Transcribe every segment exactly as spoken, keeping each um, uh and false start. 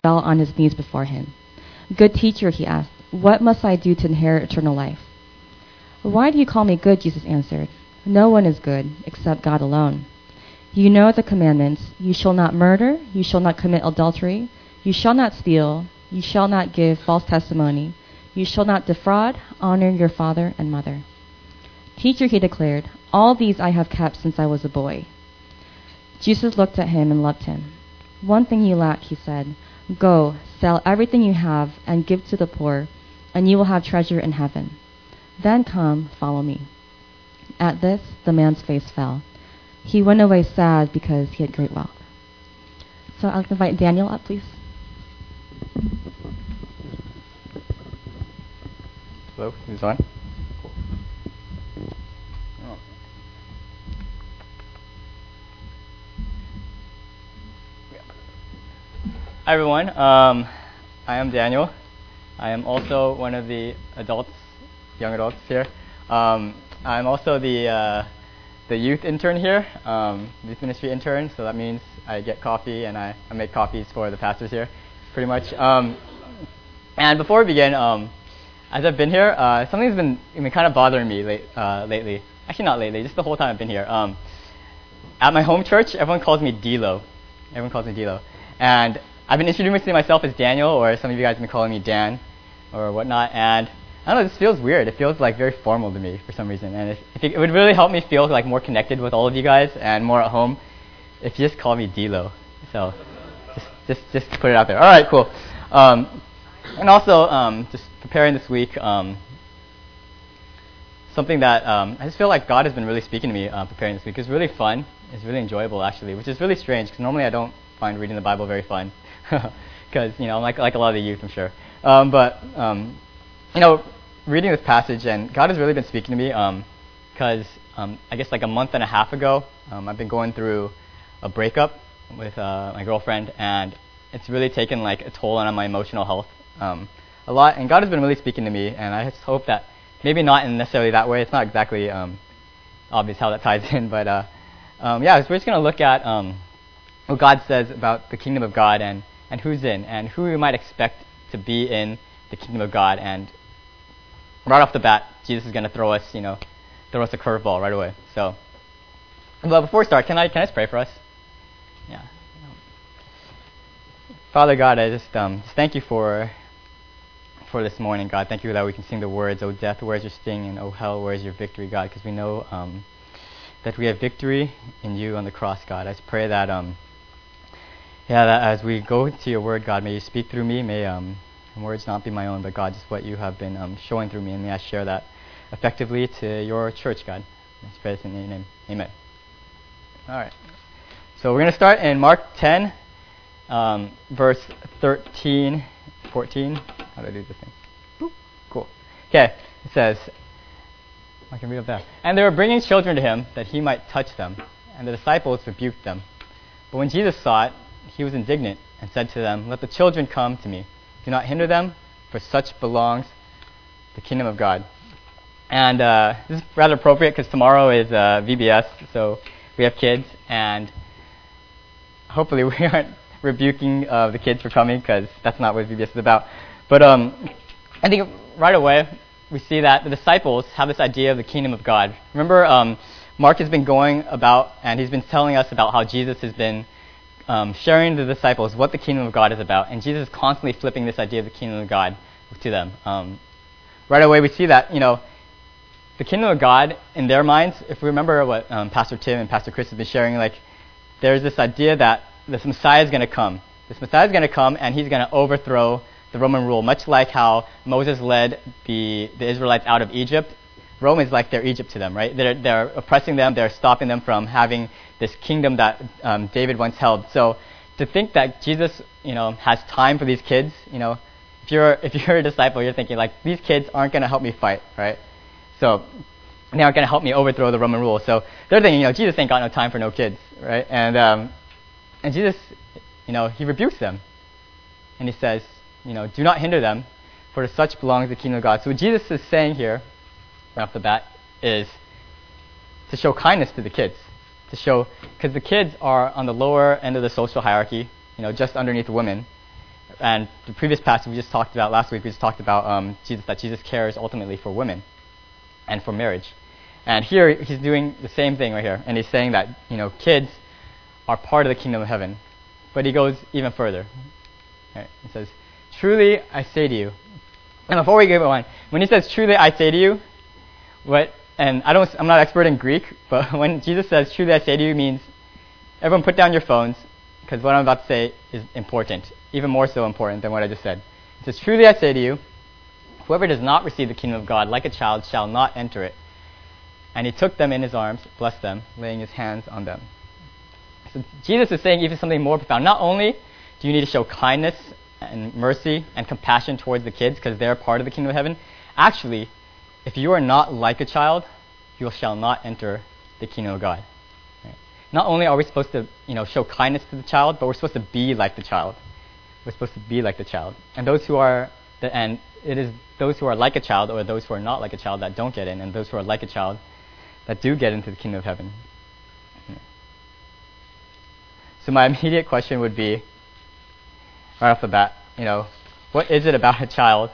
fell on his knees before him. "Good teacher," he asked, "what must I do to inherit eternal life?" "Why do you call me good?" Jesus answered. "No one is good except God alone. You know the commandments. You shall not murder. You shall not commit adultery. You shall not steal. You shall not give false testimony. You shall not defraud. Honor your father and mother." "Teacher," he declared, "all these I have kept since I was a boy." Jesus looked at him and loved him. "One thing you lack," he said. "Go, sell everything you have and give to the poor, and you will have treasure in heaven. Then come, follow me." At this, the man's face fell. He went away sad because he had great wealth. So I'll invite Daniel up, please. Hello, who's on? Cool. Oh. Hi everyone, um, I am Daniel. I am also one of the adults, young adults here. Um, I'm also the uh, the youth intern here, um, youth ministry intern. So that means I get coffee and I, I make coffees for the pastors here, pretty much. Um, and before we begin, um, as I've been here, uh, something's been, been kind of bothering me late, uh, lately. Actually, not lately, just the whole time I've been here. Um, at my home church, everyone calls me D-Lo. Everyone calls me D-Lo. And I've been introducing myself as Daniel, or some of you guys have been calling me Dan, or whatnot. And I don't know, this feels weird. It feels like very formal to me for some reason. And it, it, it would really help me feel like more connected with all of you guys and more at home if you just call me D-Lo. So just, just, just to put it out there. All right, cool. Um, and also, um, just preparing this week, um, something that um, I just feel like God has been really speaking to me uh, preparing this week. It's really fun. It's really enjoyable, actually, which is really strange because normally I don't find reading the Bible very fun because, you know, like like a lot of the youth, I'm sure. Um, but, um, you know, reading this passage, and God has really been speaking to me because um, um, I guess like a month and a half ago, um, I've been going through a breakup with uh, my girlfriend, and it's really taken like a toll on my emotional health um, a lot. And God has been really speaking to me, and I just hope that maybe not in necessarily that way. It's not exactly um, obvious how that ties in, but uh, um, yeah, so we're just going to look at um, what God says about the kingdom of God and, and who's in, and who we might expect to be in the kingdom of God. And right off the bat, Jesus is going to throw us, you know, throw us a curveball right away. So, but before we start, can I can I just pray for us? Yeah. Father God, I just um just thank you for for this morning, God. Thank you that we can sing the words, "O death, where's your sting?" and "O hell, where's your victory?" God, because we know um that we have victory in you on the cross, God. I just pray that um yeah that as we go to your word, God, may you speak through me. May um words not be my own, but God, just what you have been um, showing through me, and may I share that effectively to your church, God. I pray this in your name. Amen. All right. So we're going to start in Mark ten, um, verse thirteen, fourteen. How do I do this thing? Boop. Cool. Okay. It says, I can read up there. "And they were bringing children to him that he might touch them, and the disciples rebuked them. But when Jesus saw it, he was indignant and said to them, 'Let the children come to me. Do not hinder them, for such belongs the kingdom of God.'" And uh, this is rather appropriate because tomorrow is uh, V B S, so we have kids, and hopefully we aren't rebuking uh, the kids for coming because that's not what V B S is about. But um, I think right away we see that the disciples have this idea of the kingdom of God. Remember, um, Mark has been going about, and he's been telling us about how Jesus has been Um, sharing the disciples what the kingdom of God is about, and Jesus is constantly flipping this idea of the kingdom of God to them. Um, right away, we see that, you know, the kingdom of God in their minds. If we remember what um, Pastor Tim and Pastor Chris have been sharing, like there's this idea that this Messiah is going to come. This Messiah is going to come, and he's going to overthrow the Roman rule, much like how Moses led the the Israelites out of Egypt. Rome is like their Egypt to them, right? They're they're oppressing them. They're stopping them from having this kingdom that um, David once held. So to think that Jesus, you know, has time for these kids, you know, if you're if you're a disciple, you're thinking like, these kids aren't going to help me fight, right? So they aren't going to help me overthrow the Roman rule. So they're thinking, you know, Jesus ain't got no time for no kids, right? And um, and Jesus, you know, he rebukes them, and he says, you know, do not hinder them, for to such belongs the kingdom of God. So what Jesus is saying here, right off the bat, is to show kindness to the kids, to show, because the kids are on the lower end of the social hierarchy, you know, just underneath the women, And the previous passage we just talked about last week, we just talked about um, Jesus, that Jesus cares ultimately for women and for marriage. And here he's doing the same thing right here, and he's saying that, you know, kids are part of the kingdom of heaven. But he goes even further. Right? He says, "Truly I say to you," and before we go on, when he says "truly I say to you," what? And I don't, I'm not expert in Greek, but when Jesus says "truly I say to you," means everyone put down your phones, because what I'm about to say is important, even more so important than what I just said. It says, "Truly I say to you, whoever does not receive the kingdom of God like a child shall not enter it." And he took them in his arms, blessed them, laying his hands on them. So Jesus is saying even something more profound. Not only do you need to show kindness and mercy and compassion towards the kids because they're part of the kingdom of heaven, actually, if you are not like a child, you shall not enter the kingdom of God. Right? Not only are we supposed to, you know, show kindness to the child, but we're supposed to be like the child. We're supposed to be like the child. And those who are, the, and it is those who are like a child or those who are not like a child that don't get in, and those who are like a child that do get into the kingdom of heaven. So my immediate question would be, right off the bat, you know, what is it about a child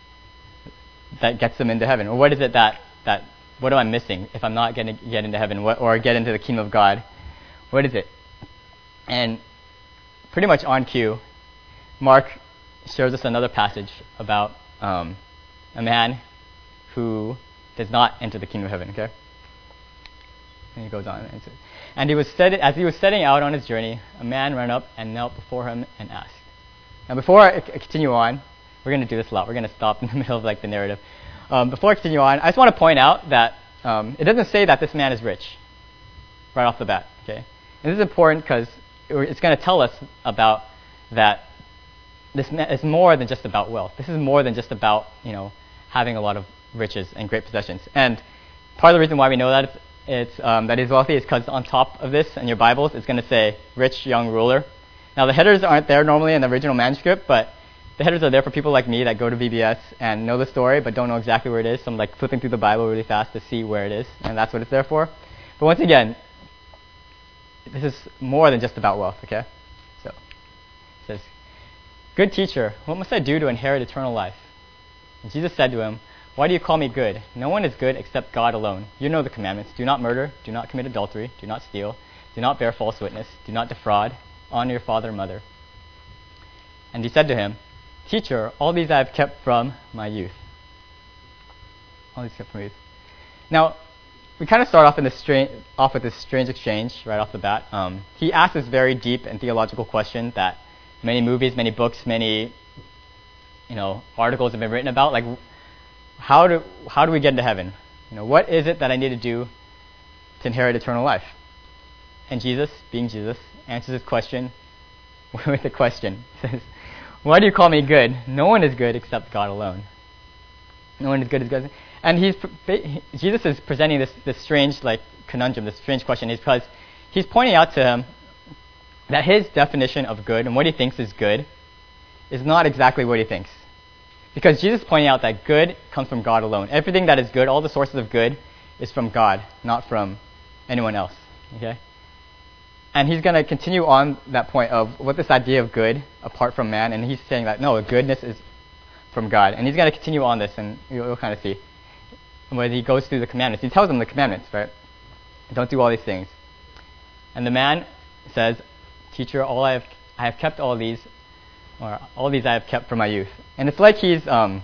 that gets them into heaven? Or what is it that, that what am I missing if I'm not going to get into heaven what, or get into the kingdom of God? What is it? And pretty much on cue, Mark shows us another passage about um, a man who does not enter the kingdom of heaven, okay? And he goes on. And, and he was set, as he was setting out on his journey, a man ran up and knelt before him and asked. Now, before I c- continue on, we're going to do this a lot. We're going to stop in the middle of like the narrative. Um, before I continue on, I just want to point out that um, it doesn't say that this man is rich right off the bat. Okay, and this is important because it's going to tell us about that this ma- is more than just about wealth. This is more than just about, you know, having a lot of riches and great possessions. And part of the reason why we know that it's, it's um, that he's wealthy is because on top of this in your Bibles, it's going to say rich young ruler. Now, the headers aren't there normally in the original manuscript, but the headers are there for people like me that go to V B S and know the story but don't know exactly where it is. So I'm like flipping through the Bible really fast to see where it is, and that's what it's there for. But once again, this is more than just about wealth, okay? So it says, "Good teacher, what must I do to inherit eternal life?" And Jesus said to him, "Why do you call me good? No one is good except God alone. You know the commandments. Do not murder. Do not commit adultery. Do not steal. Do not bear false witness. Do not defraud. Honor your father and mother." And he said to him, "Teacher, all these I have kept from my youth." All these kept from my youth. Now, we kind of start off in this stra- off with this strange exchange right off the bat. Um, he asks this very deep and theological question that many movies, many books, many, you know, articles have been written about. Like, how do how do we get into heaven? You know, what is it that I need to do to inherit eternal life? And Jesus, being Jesus, answers his question with a question. He says, "Why do you call me good? No one is good except God alone." No one is good as God. And he's Jesus is presenting this this strange like conundrum, this strange question, is because he's pointing out to him that his definition of good and what he thinks is good is not exactly what he thinks. Because Jesus is pointing out that good comes from God alone. Everything that is good, all the sources of good, is from God, not from anyone else. Okay? And he's going to continue on that point of what this idea of good apart from man, and he's saying that no, goodness is from God. And he's going to continue on this, and you'll, you'll kind of see when he goes through the commandments. He tells them the commandments, right? Don't do all these things. And the man says, "Teacher, all I have I have kept all these, or all these I have kept from my youth." And it's like he's um,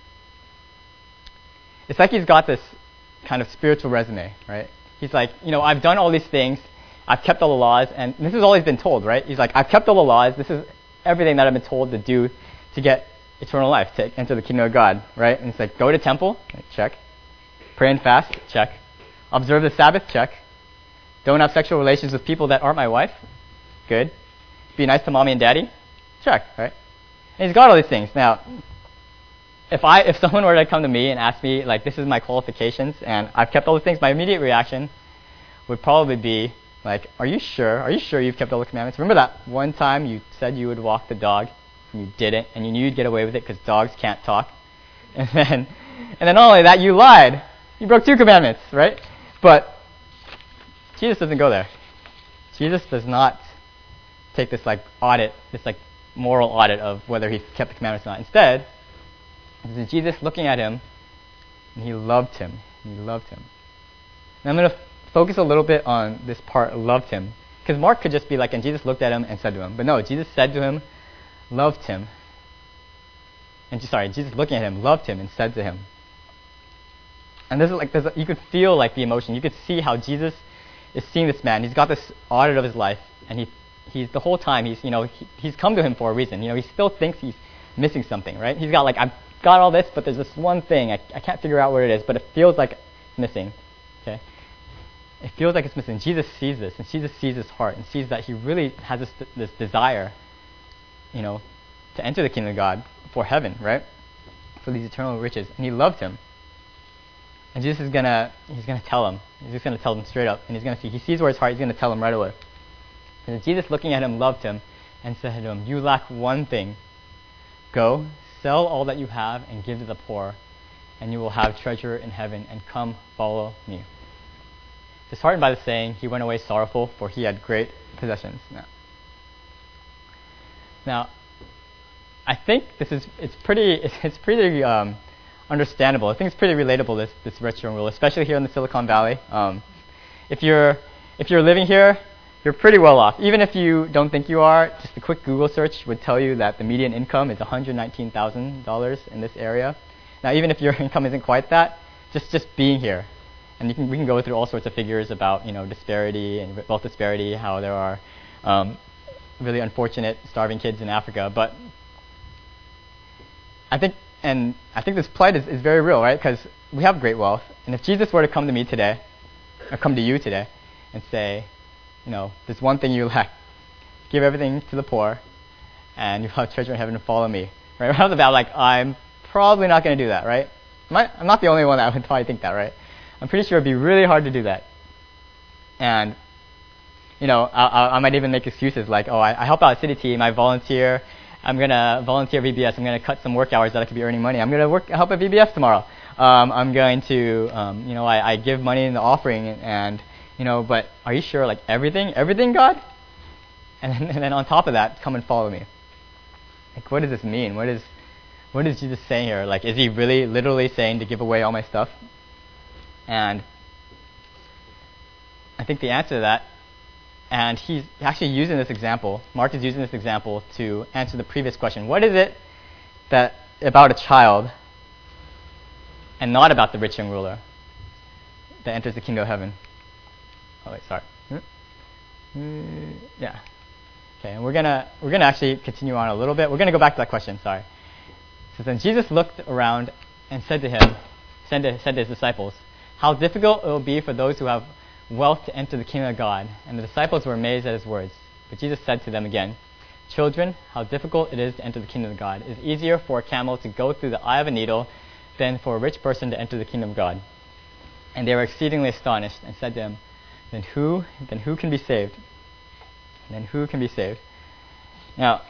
it's like he's got this kind of spiritual resume, right? He's like, you know, I've done all these things. I've kept all the laws, and this is all he's been told, right? He's like, I've kept all the laws. This is everything that I've been told to do to get eternal life, to enter the kingdom of God, right? And it's like, go to temple, check. Pray and fast, check. Observe the Sabbath, check. Don't have sexual relations with people that aren't my wife, good. Be nice to mommy and daddy, check, right? And he's got all these things. Now, if I if someone were to come to me and ask me, like, this is my qualifications, and I've kept all the things, my immediate reaction would probably be, like, are you sure? Are you sure you've kept all the commandments? Remember that one time you said you would walk the dog, and you didn't, and you knew you'd get away with it because dogs can't talk? And then, and then not only that, you lied. You broke two commandments, right? But Jesus doesn't go there. Jesus does not take this, like, audit, this, like, moral audit of whether he kept the commandments or not. Instead, this is Jesus looking at him, and he loved him. He loved him. And I'm going to f- focus a little bit on this part, loved him. Because Mark could just be like, and Jesus looked at him and said to him. But no, Jesus said to him, loved him. And sorry, Jesus looking at him, loved him and said to him. And this is like, there's a, you could feel like the emotion. You could see how Jesus is seeing this man. He's got this audit of his life, and he, he's the whole time he's, you know, he, he's come to him for a reason. You know, he still thinks he's missing something, right? He's got like, I've got all this, but there's this one thing I, I can't figure out what it is, but it feels like it's missing. Okay, it feels like it's missing. Jesus sees this, and Jesus sees his heart, and sees that he really has this this desire, you know, to enter the kingdom of God for heaven, right? For these eternal riches, and he loved him. And Jesus is gonna, he's gonna tell him. He's just gonna tell him straight up, and he's gonna see. He sees where his heart. He's gonna tell him right away. And Jesus, looking at him, loved him, and said to him, "You lack one thing. Go, sell all that you have, and give to the poor, and you will have treasure in heaven. And come, follow me." Disheartened by the saying, he went away sorrowful, for he had great possessions. Now, now I think this is it's pretty it's, it's pretty. Um, understandable. I think it's pretty relatable, this this rich young ruler, especially here in the Silicon Valley. Um, if you're if you're living here, you're pretty well off. Even if you don't think you are, just a quick Google search would tell you that the median income is one hundred nineteen thousand dollars in this area. Now, even if your income isn't quite that, just just being here, and you can we can go through all sorts of figures about, you know, disparity and wealth disparity, how there are um, really unfortunate starving kids in Africa, but I think. And I think this plight is, is very real, right? Because we have great wealth. And if Jesus were to come to me today, or come to you today, and say, you know, there's one thing you lack. Give everything to the poor, and you'll have treasure in heaven, and follow me. Right? Right off the bat, like, I'm probably not going to do that, right? Am I, I'm not the only one that would probably think that, right? I'm pretty sure it'd be really hard to do that. And, you know, I, I might even make excuses like, oh, I, I help out a city team, I volunteer, I'm going to volunteer at V B S. I'm going to cut some work hours that I could be earning money. I'm going to work help at V B S tomorrow. Um, I'm going to, um, you know, I, I give money in the offering, and, and, you know, but are you sure, like, everything, everything, God? And then, and then on top of that, come and follow me. Like, what does this mean? What is, what is Jesus saying here? Like, is he really, literally saying to give away all my stuff? And I think the answer to that, and he's actually using this example, Mark is using this example to answer the previous question. What is it that about a child and not about the rich young ruler that enters the kingdom of heaven? Oh wait, sorry. Mm, yeah. Okay, and we're gonna we're gonna actually continue on a little bit. We're gonna go back to that question, sorry. So then Jesus looked around and said to him, said to, said to his disciples, "How difficult it will be for those who have wealth to enter the kingdom of God." And the disciples were amazed at his words. But Jesus said to them again, "Children, how difficult it is to enter the kingdom of God. It is easier for a camel to go through the eye of a needle than for a rich person to enter the kingdom of God." And they were exceedingly astonished and said to him, Then who then who can be saved? Then who can be saved? Now,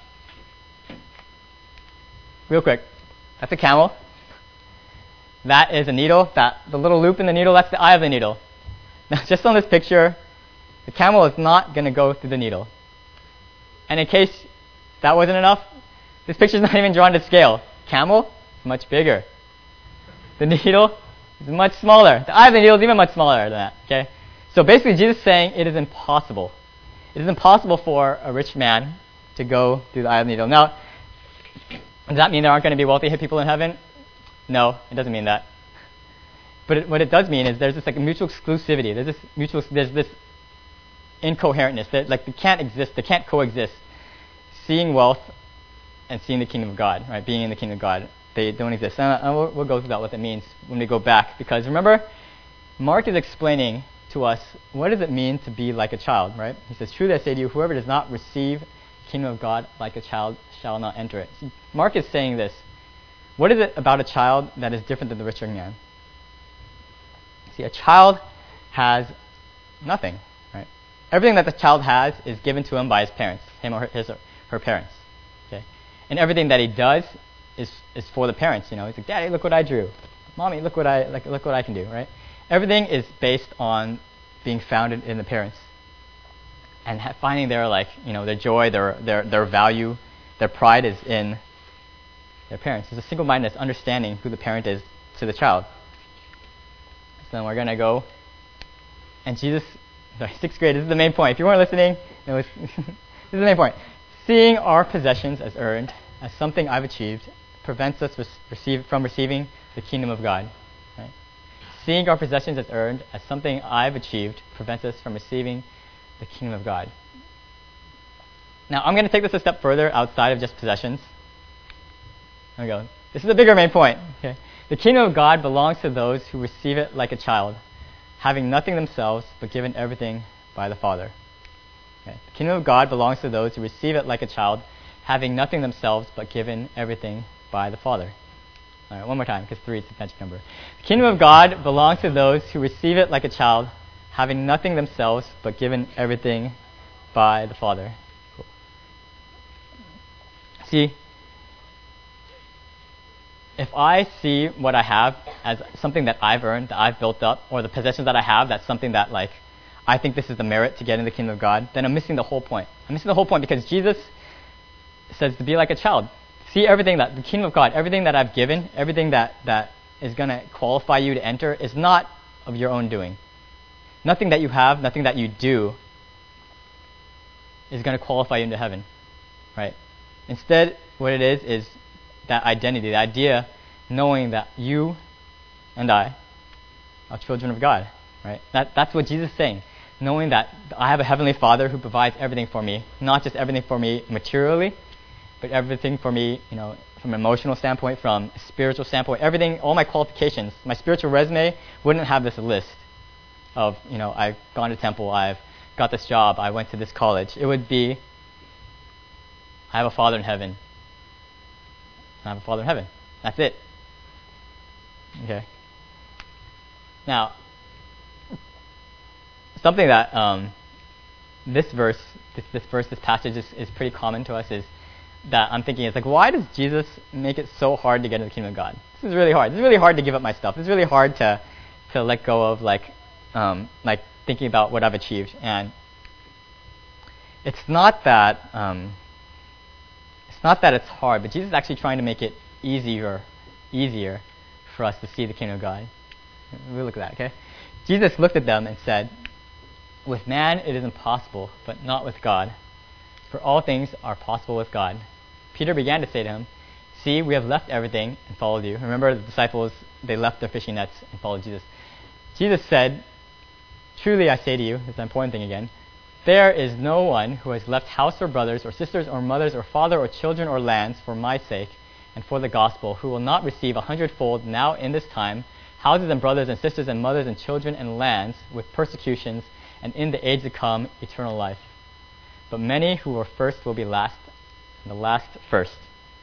real quick, that's a camel. That is a needle. That the little loop in the needle, that's the eye of the needle. Now, just on this picture, the camel is not going to go through the needle. And in case that wasn't enough, this picture is not even drawn to scale. Camel is much bigger. The needle is much smaller. The eye of the needle is even much smaller than that. Okay, so basically, Jesus is saying it is impossible. It is impossible for a rich man to go through the eye of the needle. Now, does that mean there aren't going to be wealthy people in heaven? No, it doesn't mean that. But it, what it does mean is there's this like mutual exclusivity. There's this mutual. There's this incoherentness that like they can't exist. They can't coexist. Seeing wealth and seeing the kingdom of God, right? Being in the kingdom of God, they don't exist. And, and we'll, we'll go through that what that means when we go back, because remember, Mark is explaining to us what does it mean to be like a child, right? He says, "Truly I say to you, whoever does not receive the kingdom of God like a child shall not enter it." See, Mark is saying this. What is it about a child that is different than the rich young man? See, a child has nothing, right? Everything that the child has is given to him by his parents, him or his or her parents. Okay, and everything that he does is is for the parents. You know, he's like, "Daddy, look what I drew. Mommy, look what I like. Look what I can do." Right? Everything is based on being founded in the parents and ha- finding their like you know their joy, their their their value their pride is in their parents. There's a single-mindedness, understanding who the parent is to the child. So then we're going to go, and Jesus, sorry, sixth grade, this is the main point. If you weren't listening, it was this is the main point. Seeing our possessions as earned, as something I've achieved, prevents us receive, from receiving the kingdom of God. Right? Seeing our possessions as earned, as something I've achieved, prevents us from receiving the kingdom of God. Now, I'm going to take this a step further outside of just possessions. There we go. This is a bigger main point. Okay? The kingdom of God belongs to those who receive it like a child, having nothing themselves, but given everything by the Father. Okay? The kingdom of God belongs to those who receive it like a child, having nothing themselves, but given everything by the Father. All right, one more time, because three is the magic number. The kingdom of God belongs to those who receive it like a child, having nothing themselves, but given everything by the Father. Cool. See, if I see what I have as something that I've earned, that I've built up, or the possessions that I have, that's something that, like, I think this is the merit to get in the kingdom of God, then I'm missing the whole point. I'm missing the whole point because Jesus says to be like a child. See everything that, the kingdom of God, everything that I've given, everything that, that is going to qualify you to enter is not of your own doing. Nothing that you have, nothing that you do is going to qualify you into heaven, right? Instead, what it is is that identity, the idea, knowing that you and I are children of God, right? That, that's what Jesus is saying. Knowing that I have a heavenly Father who provides everything for me, not just everything for me materially, but everything for me, you know, from an emotional standpoint, from a spiritual standpoint, everything, all my qualifications, my spiritual resume wouldn't have this list of, you know, I've gone to temple, I've got this job, I went to this college. It would be, I have a Father in heaven. I have a Father in heaven. That's it. Okay. Now, something that um, this verse, this, this verse, this passage is, is pretty common to us is that I'm thinking is like, why does Jesus make it so hard to get into the kingdom of God? This is really hard. This is really hard to give up my stuff. This is really hard to to let go of like um, like thinking about what I've achieved. And it's not that um, it's not that it's hard, but Jesus is actually trying to make it easier, easier for us to see the kingdom of God. We look at that, okay? Jesus looked at them and said, "With man it is impossible, but not with God. For all things are possible with God." Peter began to say to him, "See, we have left everything and followed you." Remember, the disciples, they left their fishing nets and followed Jesus. Jesus said, "Truly I say to you," this is the important thing again, "there is no one who has left house or brothers or sisters or mothers or father or children or lands for my sake and for the gospel who will not receive a hundredfold now in this time, houses and brothers and sisters and mothers and children and lands with persecutions, and in the age to come eternal life. But many who were first will be last, and the last first."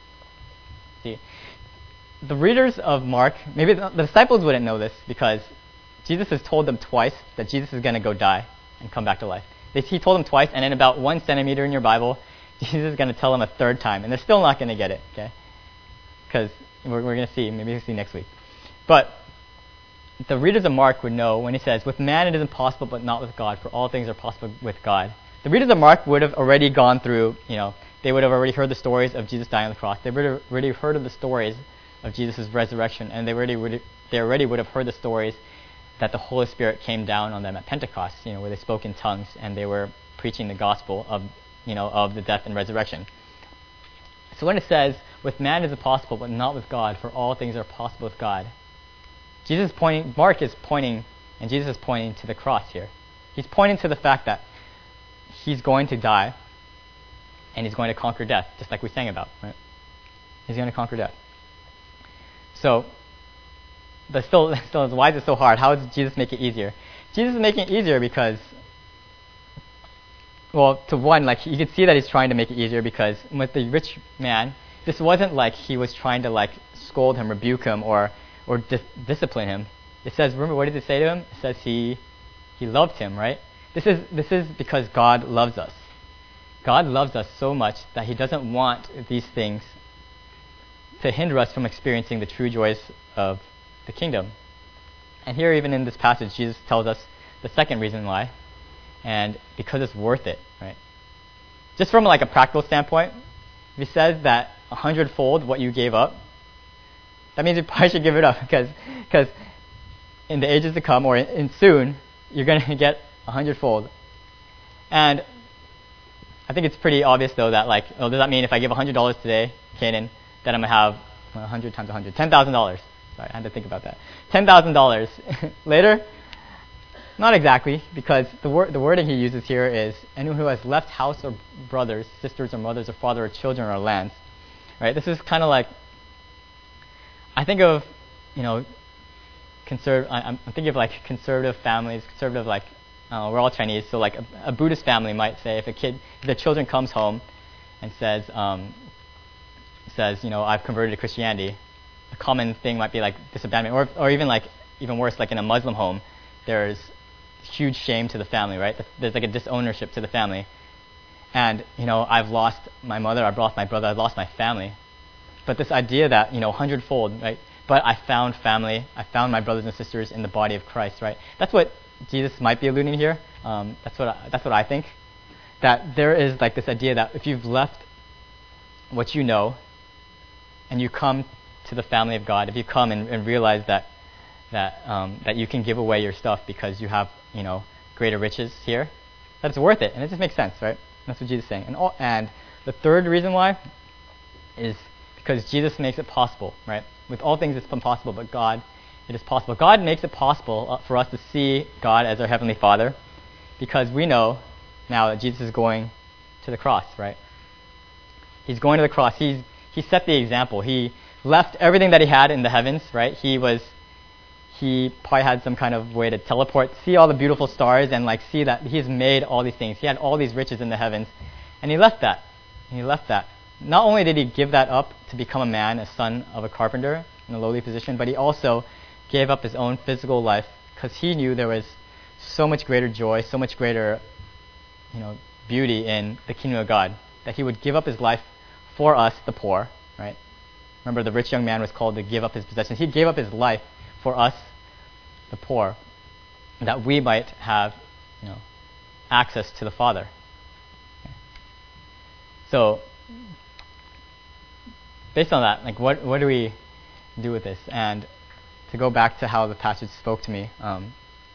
See, the readers of Mark, maybe the, the disciples wouldn't know this because Jesus has told them twice that Jesus is going to go die and come back to life. They, he told them twice, and in about one centimeter in your Bible, Jesus is going to tell them a third time, and they're still not going to get it, okay? Because we're, we're going to see, maybe we'll see next week. But the readers of Mark would know when he says, "With man it is impossible, but not with God, for all things are possible with God." The readers of Mark would have already gone through, you know, they would have already heard the stories of Jesus dying on the cross. They would have already heard of the stories of Jesus' resurrection, and they already would they already would have heard the stories that the Holy Spirit came down on them at Pentecost, you know, where they spoke in tongues and they were preaching the gospel of, you know, of the death and resurrection. So when it says, "With man it is impossible, but not with God, for all things are possible with God," Jesus is pointing, Mark is pointing, and Jesus is pointing to the cross here. He's pointing to the fact that he's going to die, and he's going to conquer death, just like we sang about, right? He's going to conquer death. So, but still, still, why is it so hard? How does Jesus make it easier? Jesus is making it easier because, well, to one, like you can see that he's trying to make it easier because with the rich man, this wasn't like he was trying to like scold him, rebuke him, or or dis- discipline him. It says, remember, what did it say to him? It says he he loved him, right? This is this is because God loves us. God loves us so much that he doesn't want these things to hinder us from experiencing the true joys of the kingdom. And here, even in this passage, Jesus tells us the second reason why, and because it's worth it, right? Just from like a practical standpoint, if he says that a hundredfold what you gave up, that means you probably should give it up because because in the ages to come or in, in soon you're going to get a hundredfold. And I think it's pretty obvious though that like, oh, does that mean if I give a hundred dollars today, Canaan, that I'm gonna have a hundred times a hundred, ten thousand dollars? Sorry, I had to think about that. Ten thousand dollars later. Not exactly, because the word the wording he uses here is anyone who has left house or brothers, sisters or mothers or father or children or lands. Right? This is kind of like, I think of, you know, conserv- I, I'm thinking of like conservative families, conservative like, uh, we're all Chinese, so like a, a Buddhist family might say if a kid, if the children comes home and says, um, says, you know, I've converted to Christianity, a common thing might be like disabandonment, or or even like, even worse, like in a Muslim home, there's huge shame to the family, right? There's like a disownership to the family. And, you know, I've lost my mother, I've lost my brother, I've lost my family. But this idea that, you know, hundredfold, right? But I found family, I found my brothers and sisters in the body of Christ, right? That's what Jesus might be alluding here. Um, that's what I, that's what I think. That there is like this idea that if you've left what you know and you come to the family of God, if you come and, and realize that that um, that you can give away your stuff because you have, you know, greater riches here, that it's worth it, and it just makes sense, right? That's what Jesus is saying. And all, and the third reason why is because Jesus makes it possible, right? With all things it's impossible, but God, it is possible. God makes it possible uh, for us to see God as our Heavenly Father, because we know now that Jesus is going to the cross, right? He's going to the cross. He's he set the example. He left everything that he had in the heavens, right? He was He probably had some kind of way to teleport, see all the beautiful stars, and like see that he's made all these things. He had all these riches in the heavens, and he left that. He left that. Not only did he give that up to become a man, a son of a carpenter in a lowly position, but he also gave up his own physical life because he knew there was so much greater joy, so much greater, you know, beauty in the kingdom of God that he would give up his life for us, the poor, right? Remember, the rich young man was called to give up his possessions. He gave up his life for us, the poor, that we might have, you know, access to the Father. Okay. So, based on that, like, what what do we do with this? And to go back to how the passage spoke to me, um,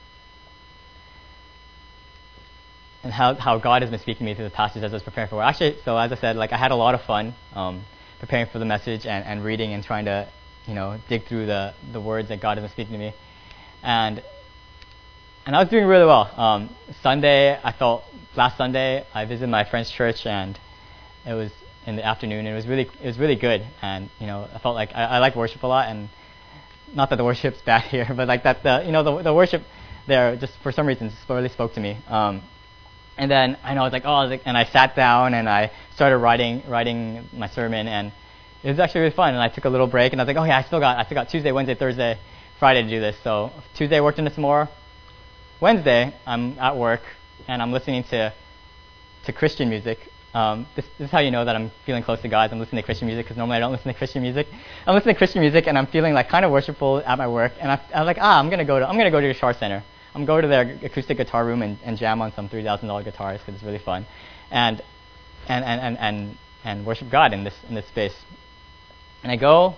and how how God has been speaking to me through the passage as I was preparing for it. Actually, so as I said, like I had a lot of fun um, preparing for the message and, and reading and trying to, you know, dig through the, the words that God has been speaking to me. And and I was doing really well. Um, Sunday, I felt, last Sunday, I visited my friend's church, and it was in the afternoon, and it was really it was really good. And, you know, I felt like I, I like worship a lot, and not that the worship's bad here, but like that, the you know, the, the worship there, just for some reason, just really spoke to me. Um, and then, I know, I was like, oh, I was like, and I sat down, and I started writing writing my sermon, and it was actually really fun. And I took a little break, and I was like, oh yeah, I still got I still got Tuesday, Wednesday, Thursday, Friday to do this. So Tuesday I worked on it some more. Wednesday I'm at work and I'm listening to to Christian music. Um, this, this is how you know that I'm feeling close to God. I'm listening to Christian music because normally I don't listen to Christian music. I'm listening to Christian music and I'm feeling like kind of worshipful at my work. And I, I'm like, ah, I'm gonna go to I'm gonna go to Guitar Center. I'm going to their acoustic guitar room and, and jam on some three thousand dollar guitars because it's really fun, and and and and and and worship God in this in this space. And I go,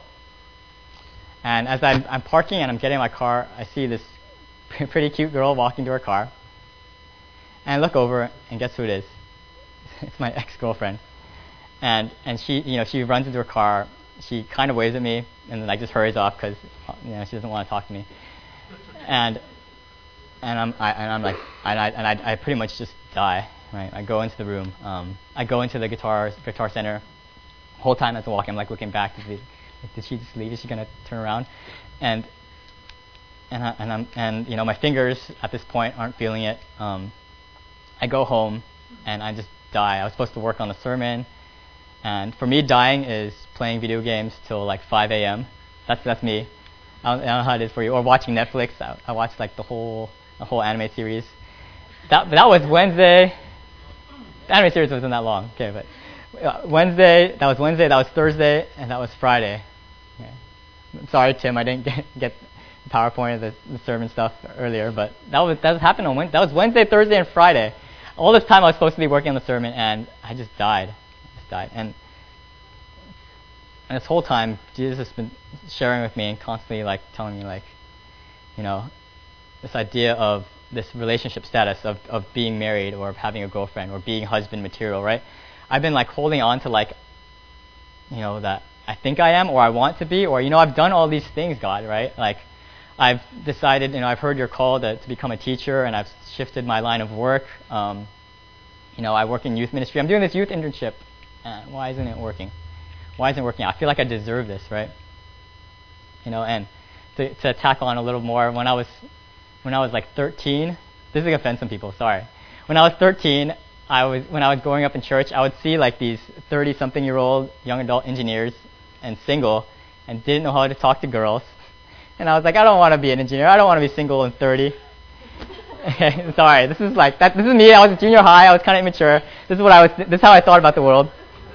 and as I'm, I'm parking and I'm getting in my car, I see this pretty cute girl walking to her car. And I look over, and guess who it is? It's my ex-girlfriend. And and she, you know, she runs into her car. She kind of waves at me, and then like just hurries off because, you know, she doesn't want to talk to me. And and I'm I, and I'm like and I and I, I pretty much just die. Right? I go into the room. Um, I go into the guitar guitar center. Whole time as I'm walking, I'm like looking back to see, like, did she just leave? Is she gonna turn around? And and I, and I'm and you know, my fingers at this point aren't feeling it. Um, I go home and I just die. I was supposed to work on a sermon, and for me, dying is playing video games till like five a.m. That's that's me. I don't, I don't know how it is for you. Or watching Netflix. I, I watched like the whole the whole anime series. That that was Wednesday. The anime series wasn't that long. Okay, but. Uh, Wednesday, that was Wednesday, that was Thursday, and that was Friday. Yeah. Sorry, Tim, I didn't get, get the PowerPoint of the, the sermon stuff earlier, but that was that happened on Wednesday. That was Wednesday, Thursday, and Friday. All this time I was supposed to be working on the sermon, and I just died. I just died. And And this whole time, Jesus has been sharing with me and constantly like telling me like, you know, this idea of this relationship status of, of being married or of having a girlfriend or being husband material, right? I've been like holding on to like, you know, that I think I am or I want to be, or, you know, I've done all these things, God, right? Like, I've decided, you know, I've heard your call to, to become a teacher, and I've shifted my line of work. Um, you know, I work in youth ministry. I'm doing this youth internship. Uh, why isn't it working? Why isn't it working? I feel like I deserve this, right? You know, and to, to tackle on a little more, when I was when I was like thirteen, this is gonna offend some people. Sorry. When I was thirteen, I was when I was growing up in church, I would see like these thirty-something-year-old young adult engineers and single, and didn't know how to talk to girls. And I was like, I don't want to be an engineer. I don't want to be single and thirty. Sorry, this is like that. This is me. I was in junior high. I was kind of immature. This is what I was. This is how I thought about the world.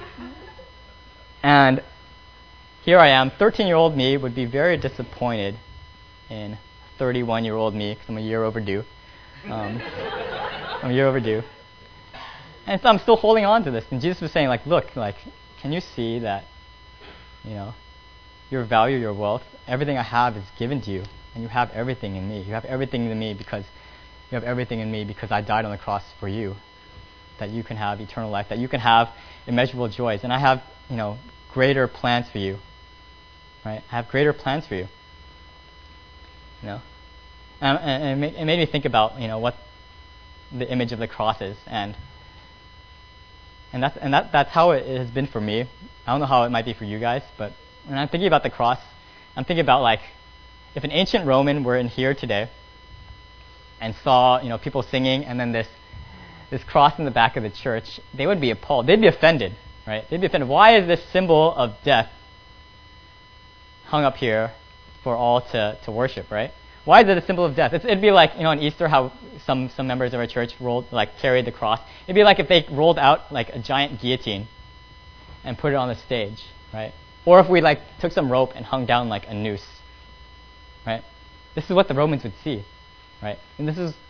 And here I am, thirteen-year-old me would be very disappointed in thirty-one-year-old me because I'm a year overdue. Um, I'm a year overdue. And so I'm still holding on to this. And Jesus was saying, like, look, like, can you see that, you know, your value, your wealth, everything I have is given to you, and you have everything in me. You have everything in me because you have everything in me because I died on the cross for you, that you can have eternal life, that you can have immeasurable joys, and I have, you know, greater plans for you. Right? I have greater plans for you. You know, and, and it, made, it made me think about, you know, what the image of the cross is, and and that's and that that's how it has been for me. I don't know how it might be for you guys, but when I'm thinking about the cross, I'm thinking about, like, if an ancient Roman were in here today and saw, you know, people singing and then this this cross in the back of the church, they would be appalled. They'd be offended, right? They'd be offended. Why is this symbol of death hung up here for all to, to worship, right? Why is it a symbol of death? It's, it'd be like, you know, on Easter, how some, some members of our church rolled, like, carried the cross. It'd be like if they rolled out, like, a giant guillotine and put it on the stage, right? Or if we, like, took some rope and hung down, like, a noose, right? This is what the Romans would see, right? And this is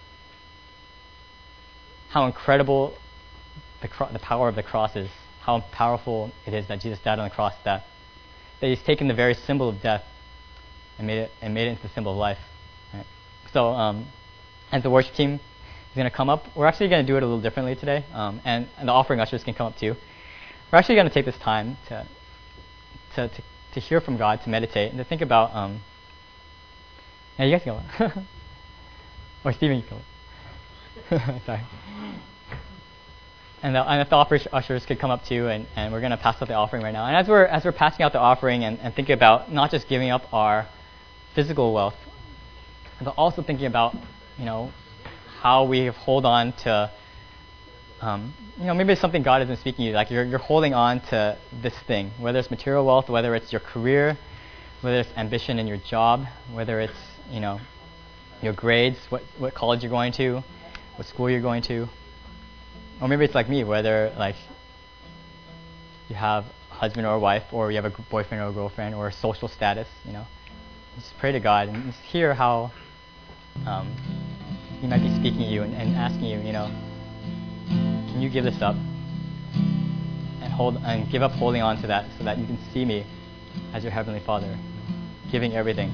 how incredible the, cro- the power of the cross is, how powerful it is that Jesus died on the cross, that, that he's taken the very symbol of death and made it and made it into the symbol of life. Right? So, um, as the worship team is going to come up, we're actually going to do it a little differently today, um, and, and the offering ushers can come up too. We're actually going to take this time to To, to to hear from God, to meditate, and to think about. Um, yeah, you guys can go. Or Stephen, you can go. Sorry. And, the, and if the offers, ushers could come up too, and, and we're going to pass out the offering right now. And as we're as we're passing out the offering and, and thinking about not just giving up our physical wealth, but also thinking about, you know, how we hold on to. Um, you know, maybe it's something God isn't speaking to you. Like you're you're holding on to this thing, whether it's material wealth, whether it's your career, whether it's ambition in your job, whether it's, you know, your grades, what what college you're going to, what school you're going to, or maybe it's like me, whether like you have a husband or a wife, or you have a g- boyfriend or a girlfriend, or a social status. You know, just pray to God and just hear how um, He might be speaking to you and, and asking you, you know. Can you give this up and hold and give up holding on to that so that you can see me as your Heavenly Father, giving everything?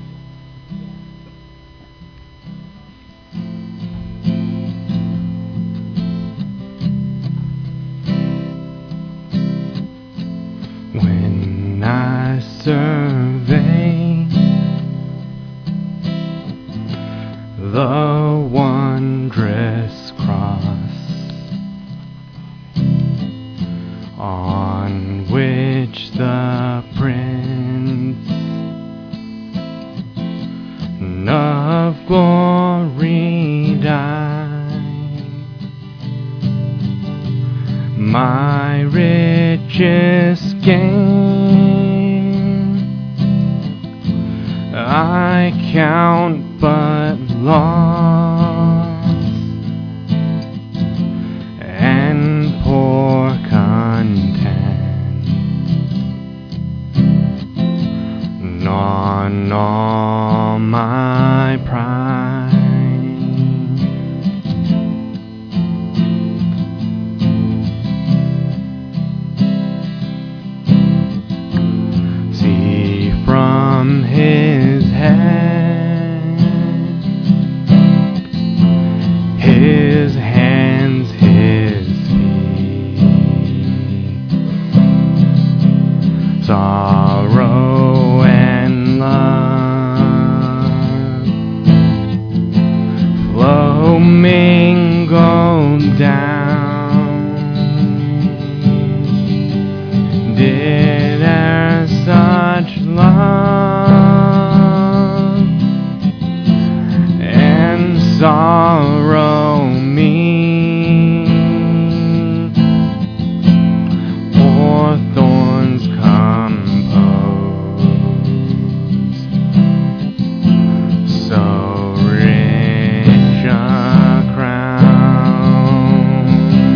When I survey the wondrous cross on which the Prince of Glory died, my richest gain I count but loss, and poor content on all my pride. from his head, his hands, his feet, sorrow and love flow mingled down. Did e'er such love and sorrow meet, or thorns compose so rich a crown?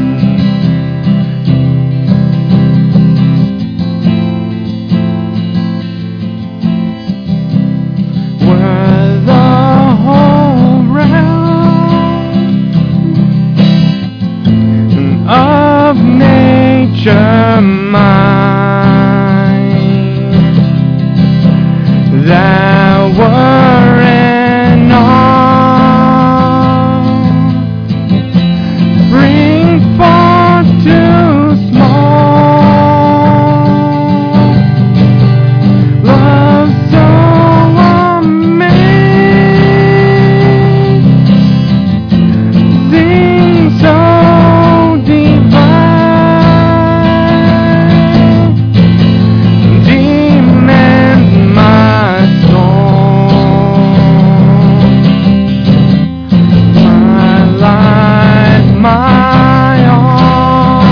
Were the whole realm of nature mine, that were in all, bring forth too small love so amazing, so divine, demands my soul, my life, my all.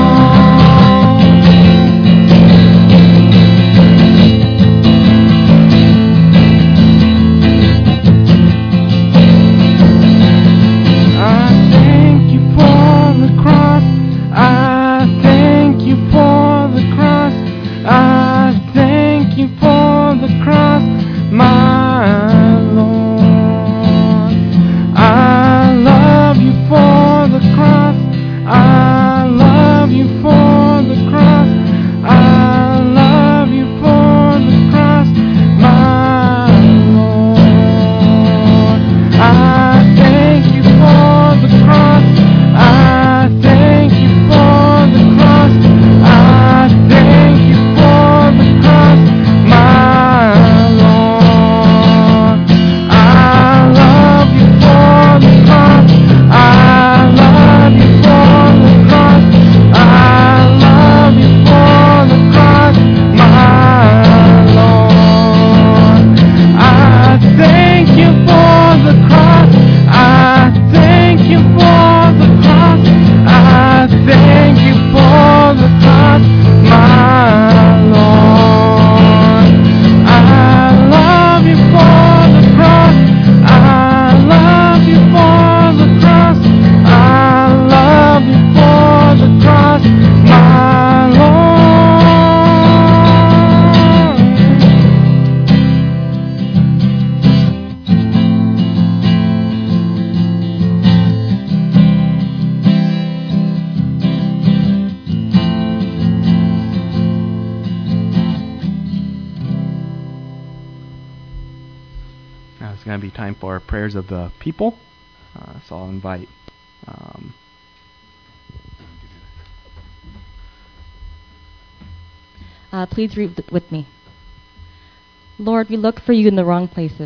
I thank you for the cross. I thank you for the cross. I thank you for the cross, my Lord. I love you for the cross. I love you for the cross. I love you for the cross, my Lord. I thank you for the cross. I thank you for the cross. I thank you for the cross, my Lord. I love you for the cross. I love you for the cross. I love you for the cross, my Lord. I thank you for the cross. I thank you for the cross. I thank you for the cross, my Lord. I love you for the cross. I love you for the cross. I love you for the cross, my Lord. Now it's going to be time for our prayers of the people. Uh, so I'll invite. Um, Uh, please read th- with me. Lord, we look for you in the wrong places.